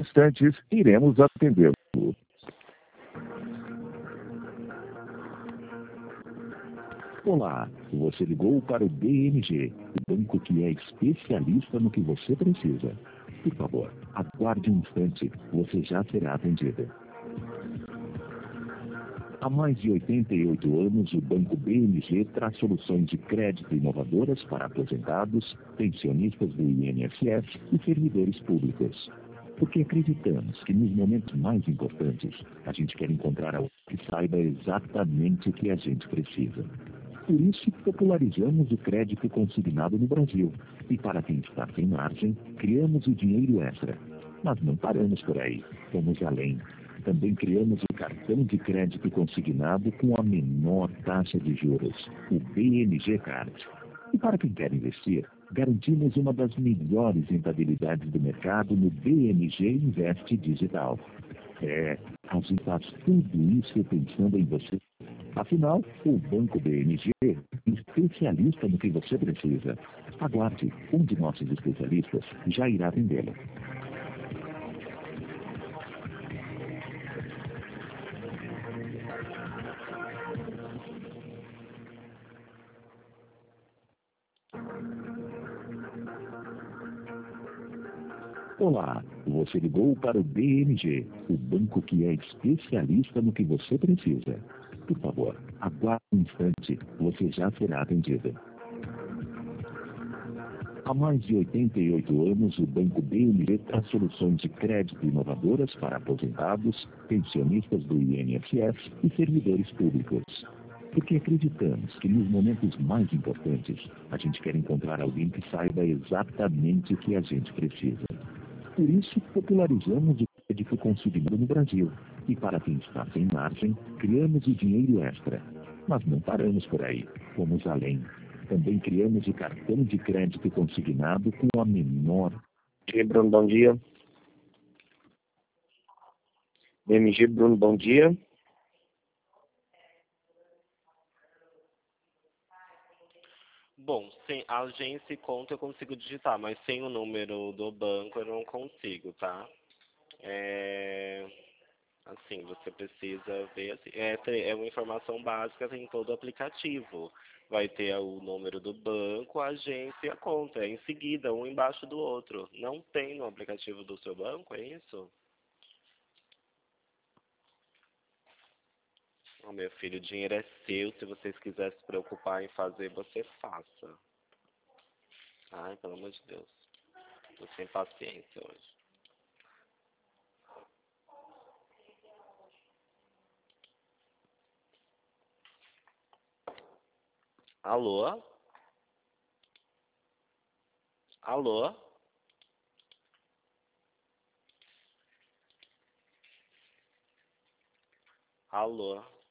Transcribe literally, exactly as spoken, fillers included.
instantes, iremos atendê-lo. Olá, você ligou para o B M G, o banco que é especialista no que você precisa. Por favor, aguarde um instante, você já será atendido. Há mais de oitenta e oito anos, o Banco B M G traz soluções de crédito inovadoras para aposentados, pensionistas do I N S S e servidores públicos. Porque acreditamos que nos momentos mais importantes, a gente quer encontrar alguém que saiba exatamente o que a gente precisa. Por isso, popularizamos o crédito consignado no Brasil. E para quem está sem margem, criamos o dinheiro extra. Mas não paramos por aí, fomos além. Também criamos o cartão de crédito consignado com a menor taxa de juros, o B M G Card. E para quem quer investir, garantimos uma das melhores rentabilidades do mercado no B M G Invest Digital. É, a gente faz tudo isso pensando em você. Afinal, o Banco B M G é especialista no que você precisa. Aguarde, um de nossos especialistas já irá atendê-lo. Olá, você ligou para o B M G, o banco que é especialista no que você precisa. Por favor, aguarde um instante, você já será atendido. Há mais de oitenta e oito anos, o Banco B M G traz soluções de crédito inovadoras para aposentados, pensionistas do I N S S e servidores públicos. Porque acreditamos que nos momentos mais importantes, a gente quer encontrar alguém que saiba exatamente o que a gente precisa. Por isso, popularizamos o crédito consignado no Brasil. E para quem está sem margem, criamos o dinheiro extra. Mas não paramos por aí, fomos além. Também criamos o cartão de crédito consignado com a menor... B M G Bruno, bom dia. B M G Bruno, bom dia. Bom, sem a agência e conta eu consigo digitar, mas sem o número do banco eu não consigo, tá? É... Assim, você precisa ver, assim, é, é uma informação básica em todo o aplicativo. Vai ter o número do banco, a agência e a conta, é em seguida, um embaixo do outro. Não tem no aplicativo do seu banco, é isso? Oh, meu filho, o dinheiro é seu, se vocês quiserem se preocupar em fazer, você faça. Ai, pelo amor de Deus. Tô sem paciência hoje. Alô? Alô? Alô?